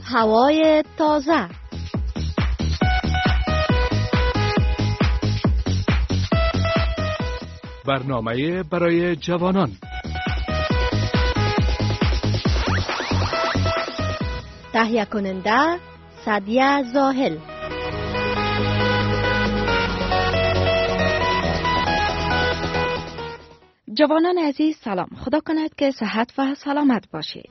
هوای تازه. برنامه برای جوانان. تهیه کننده سعدیه زاهل. جوانان عزیز سلام. خدا کند که صحت و سلامت باشید.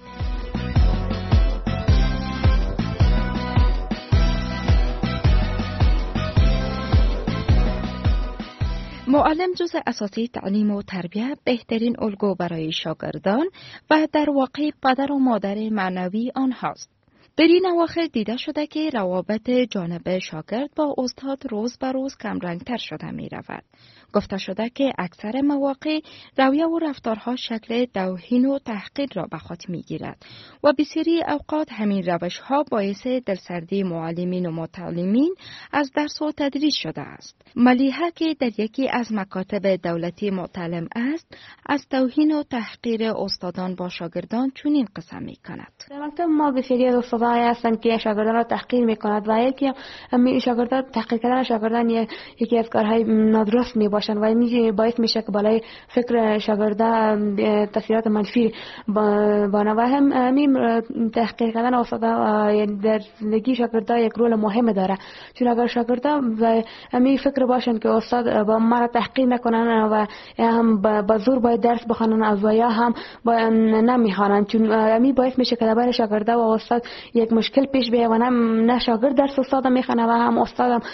معلم جزء اساسی تعلیم و تربیت بهترین الگو برای شاگردان و در واقع پدر و مادر معنوی آنهاست. در این اواخر دیده شده که روابط جانب شاگرد با استاد روز به روز کمرنگتر شده می رود. گفته شده که اکثر مواقع رویه و رفتارها شکل توهین و تحقیر را به خود می گیرد و بسیاری اوقات همین روشها باعث دلسردی معلمین و متعلمین از درس و تدریس شده است. ملیحه که در یکی از مکاتب دولتی متعلم است، از توهین و تحقیر استادان با شاگردان چنین قصه می کند. در مکتب ما بسیاری از استادان هستند که شاگردان را تحقیر می کند و یکی شاگردان تحقیر کردن شاگردان یکی از کارهای نادرست می باشند و این باعث میشه که بالای فکر شاگردان تاثیرات منفی بانه و همین تحقیر کردن استادان در زندگی شاگردان یک رول مهم داره، چون اگر شاگردان و همین فکر باشند که استاد با ما را تحقیر نکنن و هم با زور باید درس بخونن و یا هم نمیخوانن، چون همین باعث میشه که در شاگرد و استاد یک مشکل پیش بیاید و نه شاگرد درس استاد میخونه و هم استاد هم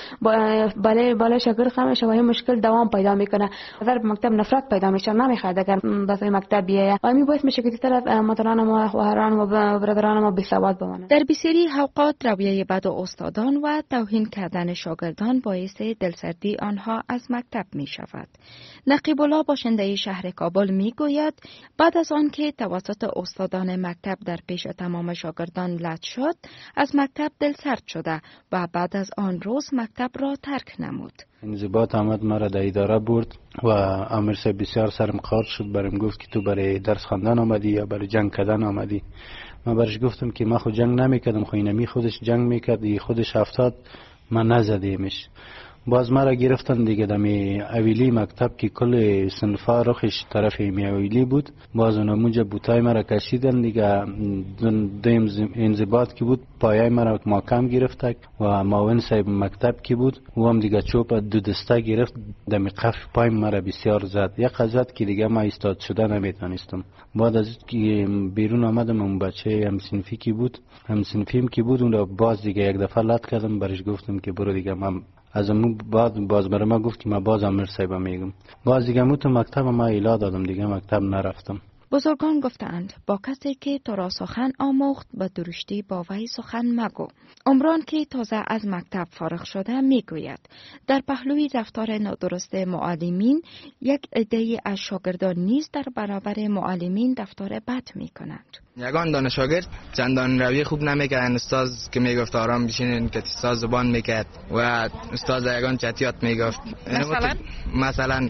بالای شاگرد خمشه و این مشکل دوام پیدا میکنه. در مکتب نفرت پیدا میشه، نمیخواد اگر بس مکتب بیایه و همین باعث میشه که طرف مادران ما خواهران و برادران ما بی‌سواد بمانند. در بسیاری اوقات رویه بد استادان و توهین کردن شاگردان باعث دلسردی آنها از مکتب می شود. نقیب الله باشنده شهر کابل می گوید بعد از آن که توسط استادان مکتب در پیش تمام شاگردان لط شد، از مکتب دلسرد شده و بعد از آن روز مکتب را ترک نمود. انضباط آمد مرا در اداره برد و امیر صاحب بسیار سرم خارج شد، برام گفت که تو برای درس خواندن آمدی یا برای جنگ کردن آمدی. من برش گفتم که من خود جنگ نمیکردم، خو اینمی خودش جنگ میکرد، خودش 70 من نزدیمش. باز مرا گرفتن دیگه دمی اویلی مکتب که کل صنفا رخش طرف می اویلی بود، باز اونمونجا بوتای مرا کشیدن دیگه. دیم انضباط که بود پایه مرا محکم گرفتک و معاون صاحب مکتب که بود و هم دیگه چوب دو دسته گرفت دمی قف پای مرا بسیار زد، یک زد که دیگه ما ایستاد شده نمیتونستم. بعد از که بیرون آمدم اون بچه هم صنفی که بود، هم صنفیم که بود، اون باز دیگه یک دفعه لط کردم، برش گفتم که برو دیگه. من از اون باز برای ما گفت که من باز امیر صاحب میگم. باز دیگه تو مکتب ما ایلا دادم، دیگه مکتب نرفتم. بزرگان گفتند با کسی که تو را سخن آموخت به درشتی با وی سخن مگو. عمران که تازه از مکتب فارغ شده میگوید در پهلوی رفتار نادرست معلمین یک عده از شاگردان نیز در برابر معلمین رفتار بد میکنند. یگان دانش شاگرد چندان روی خوب نمیکردن. استاد که میگفت آرام بشینین که استاد زبان میکرد و استاد یگان چتیات میگفت. مثلا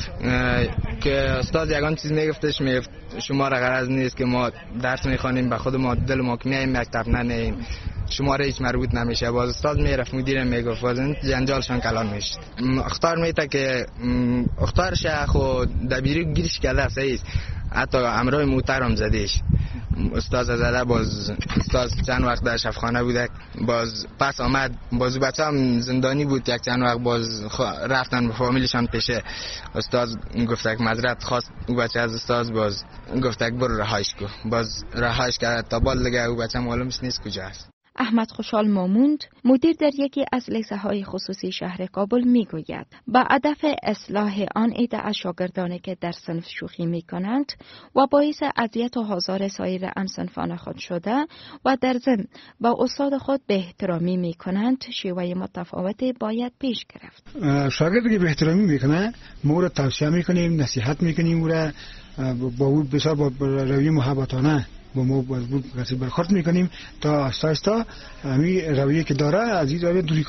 که استاد یگان چیز میگفتش، میگفت شما را غرض نیست که ما درس میخوانیم به خود ما دل ما که میایم مکتب ننیم، شما را هیچ مربوط نمیشه. باز استاد میرفت مدیر میگفت باز جنجالشان کلان میشد. اختار میته که اختارش خود دبیری گیرش کرده صحیح، حتی امرای محترم زدیش. استاد زده باز استاد چند وقت در شفخانه بوده، باز پس آمد باز بچه هم زندانی بود، یک چند وقت باز رفتن به فامیلشان پیشه. استاد گفته که معذرت خواست او بچه از استاد، باز گفته که برو رهایش کو، باز رهایش کرد تا بال دیگه او بچه معلومش نیست کجا است. احمد خوشحال ماموند مدیر در یکی از لیسه های خصوصی شهر کابل می گوید با هدف اصلاح آن عده از شاگردانی که در صنف شوخی می کنند و باعث اذیت و آزار سایر همصنفان خود شده و در ضمن با استاد خود به احترامی می کنند، شیوه متفاوتی باید پیش گرفت. شاگردی که به احترامی میکنه ما را توصیه میکنیم، نصیحت میکنیم، او را با او بسیار با روی محبتانه با ما برخورد میکنیم تا آهسته آهسته همین رویه که داره از این رویه دوری کنه.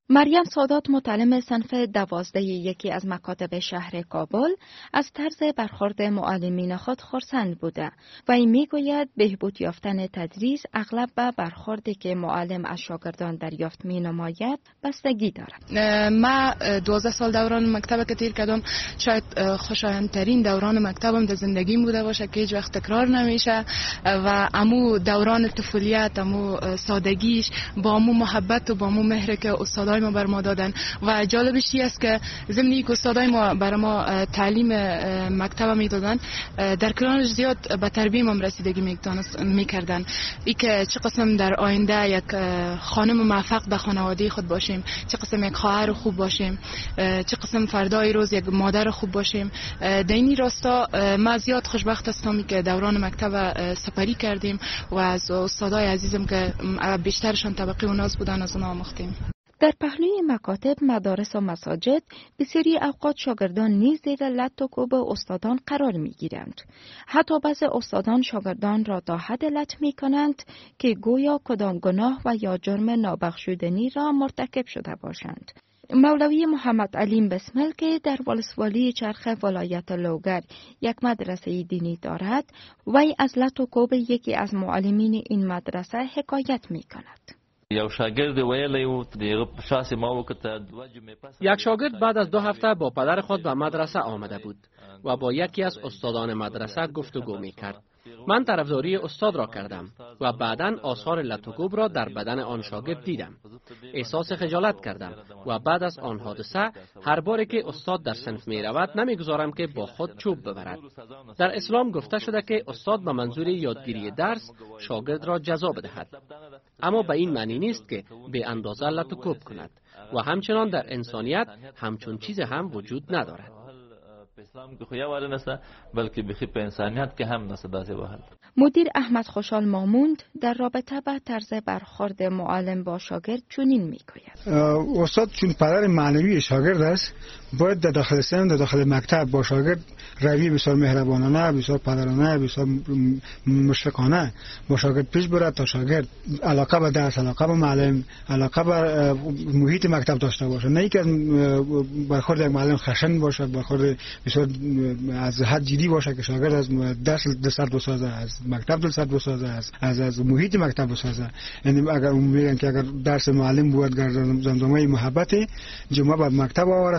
مریم سادات، معلم صنف 12 یکی از مکاتب شهر کابل، از طرز برخورد معلمین خود خرسند بوده و این میگوید بهبود یافتن تدریس اغلب به برخوردی که معلم از شاگردان دریافت مینماید بستگی دارد. ما 12 سال دوران مکتب که تیر کردم، شاید خوشایندترین دوران مکتبم در زندگیم بوده باشه که هیچ وقت تکرار نمیشه و امو دوران طفولیت، امو سادگیش، با امو محبت و با امو مهر که استادای ما بر ما دادن و جالبش این است که ضمن که استادای ما بر ما تعلیم مکتب میدادن، در کنارش زیاد به تربیت ما رسیدگی میکردن. این که چه قسم در آینده یک خانم موفق به خانواده خود باشیم، چه قسم یک خواهر خوب باشیم، چه قسم فردای روز یک مادر خوب باشیم. در این راستا ما زیاد خوشبخت هستم که دوران مکتب سپری کردیم و از استادای عزیزم که بیشترشان طبقه و ناز بودن از اونها آموختیم. در پهلوی مکاتب، مدارس و مساجد بسیاری اوقات شاگردان نیز زیر لت و کوب استادان قرار می‌گیرند. حتی بعضی استادان شاگردان را تا حد لت می‌کنند که گویا کدام گناه و یا جرم نابخشودنی را مرتکب شده باشند. مولوی محمد علیم بسمل که در ولسوالی چرخ ولایت لوگر یک مدرسه دینی دارد، وی از لت و کوب یکی از معلمین این مدرسه حکایت می‌کند. یک شاگرد بعد از 2 هفته با پدر خود به مدرسه آمده بود و با یکی از استادان مدرسه گفتگو می کرد. من طرفداری استاد را کردم و بعداً آثار لت و کوب را در بدن آن شاگرد دیدم. احساس خجالت کردم و بعد از آن حادثه هر باری که استاد در صنف می رود نمیگذارم که با خود چوب ببرد. در اسلام گفته شده که استاد به منظور یادگیری درس شاگرد را جزا بدهد، اما به این معنی نیست که به اندازه لت و کوب کند و همچنان در انسانیت همچون چیز هم وجود ندارد. مدیر احمد خوشحال ماموند در رابطه با طرز برخورد معلم با شاگرد چنین میگوید: استاد چون پدر معنوی شاگرد است، باید در داخل صنف، در داخل مکتب با شاگرد روی بسیار مهربانانه، بسیار پدرانه، بسیار مشفقانه با شاگرد پیش برد تا شاگرد علاقه به درس، علاقه به معلم، علاقه به محیط مکتب داشته باشه. نه اینکه برخورد یک معلم خشن باشه، برخورد بسیار از حد جدی باشه که شاگرد از درس دلسرد بسازه، از مکتب دلسرد بسازه، از محیط مکتب بسازه. یعنی اگر میگن که اگر درس معلم بود زمزمه محبت، جمعه بعد مکتب آورد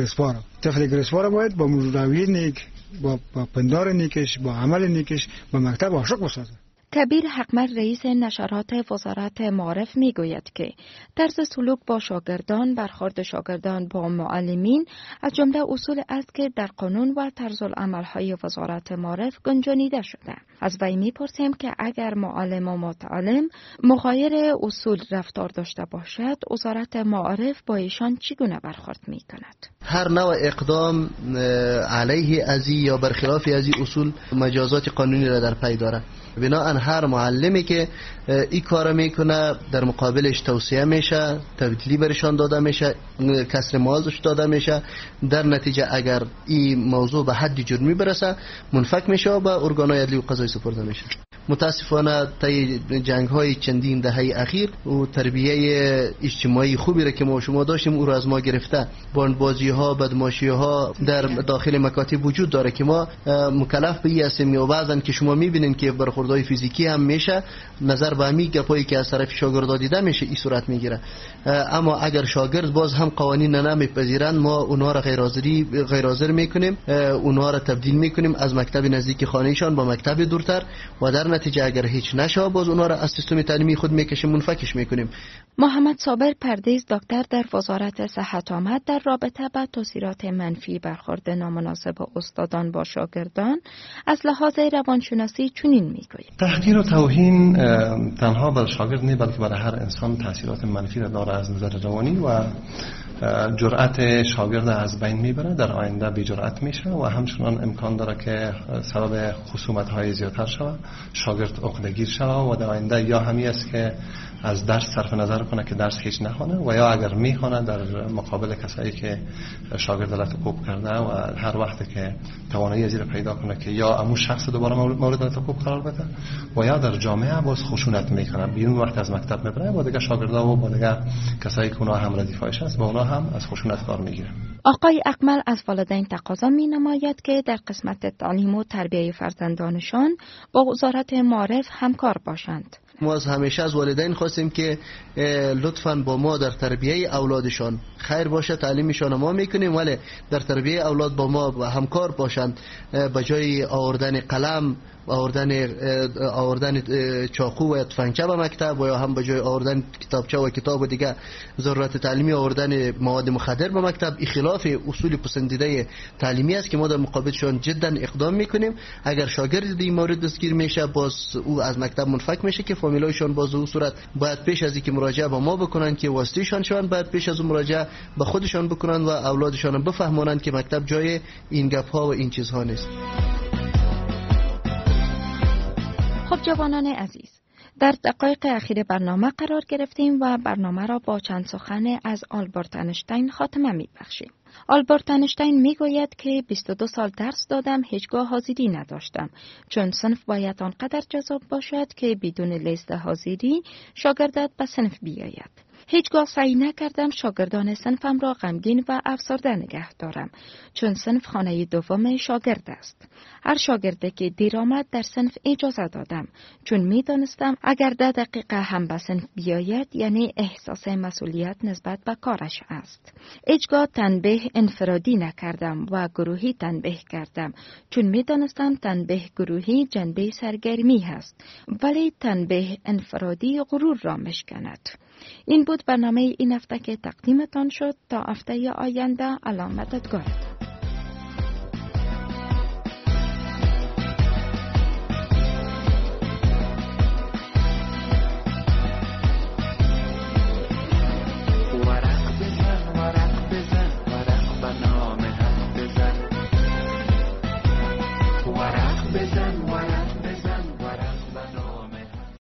طفل گرسپار باید با روی نیک، با پندار نیکش، با عمل نیکش با مکتب عاشق بسازه. کبیر حقمر رئیس نشرات وزارت معارف میگوید که طرز سلوک با شاگردان، برخورد شاگردان با معلمین از جمله اصول است که در قانون و طرزالعمل‌های وزارت معارف گنجانیده شده. از وی میپرسیم که اگر معلم و متعلم مغایر اصول رفتار داشته باشد، وزارت معارف با ایشان چگونه برخورد میکند؟ هر نوع اقدام علیه ازی یا برخلاف ازی اصول مجازات قانونی را در پی دارد. بناهن هر معلمی که این کار میکنه در مقابلش توصیه میشه، تبدیلی برشان داده میشه، کسر مالش داده میشه. در نتیجه اگر این موضوع به حد جرمی برسه منفک میشه و به ارگانهای عدلی و قضایی سپرده میشه. متاسفانه طی جنگ‌های چندین دهه اخیر و تربیت اجتماعی خوبی را که ما شما داشتیم او را از ما گرفته. باندبازی‌ها، بدماشی‌ها در داخل مکاتب وجود داره که ما مکلف به این هستیم و بعضن که شما می‌بینید که برخوردهای فیزیکی هم میشه، نظر به همین گپایی که از طرف شاگردا دیده میشه این صورت میگیره. اما اگر شاگرد باز هم قوانین نمیپذیرند، ما اونها را غیر حاضر میکنیم، اونها را تبدیل میکنیم از مکتب نزدیک خانهشان با مکتب دورتر و در نتیجه اگر هیچ نشه باز اونها را از سیستم تعلیمی خود میکشیم، منفکش میکنیم. محمد صابر پردیس، دکتر در وزارت صحت آمد، در رابطه با تاثیرات منفی برخورد نامناسب استادان با شاگردان از لحاظ روانشناسی چنین میگوید: تحقیر و توهین تنها بر شاگرد نه بلکه برای هر انسان تاثیرات منفی را داره از نظر روانی و جرأت شاگرد از بین میبره، در آینده بی جرأت میشه و همچنان امکان داره که سبب خصومت های زیادتر شود، شاگرد عقده‌گیر شود و در آینده یا همی است که از درس صرف نظر کنه که درس هیچ نخونه و یا اگر میخونه در مقابل کسایی که شاگرد لتوکوب کرده و هر وقتی که توانایی ازی رو پیدا کنه که یا امو شخص دوباره مورد لتوکوب قرار بده و یا در جامعه باز خشونت میکنه، بیرون وقت از مکتب میبره با دیگه شاگردا و با دیگه کسایی که اونها هم ردیفایش هست با اونها هم از خشونت کار میگیره. آقای اکمل از والدین تقاضا می‌نماید که در قسمت تعلیم و تربیت فرزندانشان با وزارت معارف همکار باشند. ما از همیشه از والدین خواستیم که لطفاً با ما در تربیت اولادشان خیر باشه، تعلیمشان ما میکنیم ولی در تربیت اولاد با ما همکار باشند، به جای آوردن قلم آوردن چاقو و تفنگچه به مکتب و یا هم به جای آوردن کتابچه و کتاب و دیگه ضرورت تعلیمی آوردن مواد مخدر به مکتب، این خلاف اصول پسندیده تعلیمی است که ما در مقابلشان جدا اقدام میکنیم. اگر شاگرد این مورد دستگیر میشه باز او از مکتب منفک میشه که فامیلایشان باز او صورت باید پیش از اینکه مراجعه با ما بکنن که واسطه‌شان شون، باید پیش از اون مراجعه به خودشان بکنن و اولادشان بفهمونن که مکتب جای این گپ ها و این چیزها نیست. خب جوانان عزیز، در دقایق اخیر برنامه قرار گرفتیم و برنامه را با چند سخن از آلبرت انشتین خاتمه می‌بخشیم. آلبرت انشتین میگوید که 22 سال درس دادم، هیچگاه حاضری نداشتم، چون صنف باید آنقدر جذاب باشد که بدون لیست حاضری شاگردت به صنف بیاید. هیچگاه سعی نکردم شاگردان صنفم را غمگین و افسرده نگه دارم، چون صنف خانه دوم شاگرد است. هر شاگردی که دیر آمد در صنف اجازه دادم، چون میدانستم اگر 10 دقیقه هم به صنف بیاید یعنی احساس مسئولیت نسبت به کارش است. هیچگاه تنبیه انفرادی نکردم و گروهی تنبیه کردم، چون میدانستم تنبیه گروهی جنبه سرگرمی هست، ولی تنبیه انفرادی غرور را مشکند. این بود برنامه این هفته که تقدیمتان شد. تا هفته آینده علامتگار. ورق بزن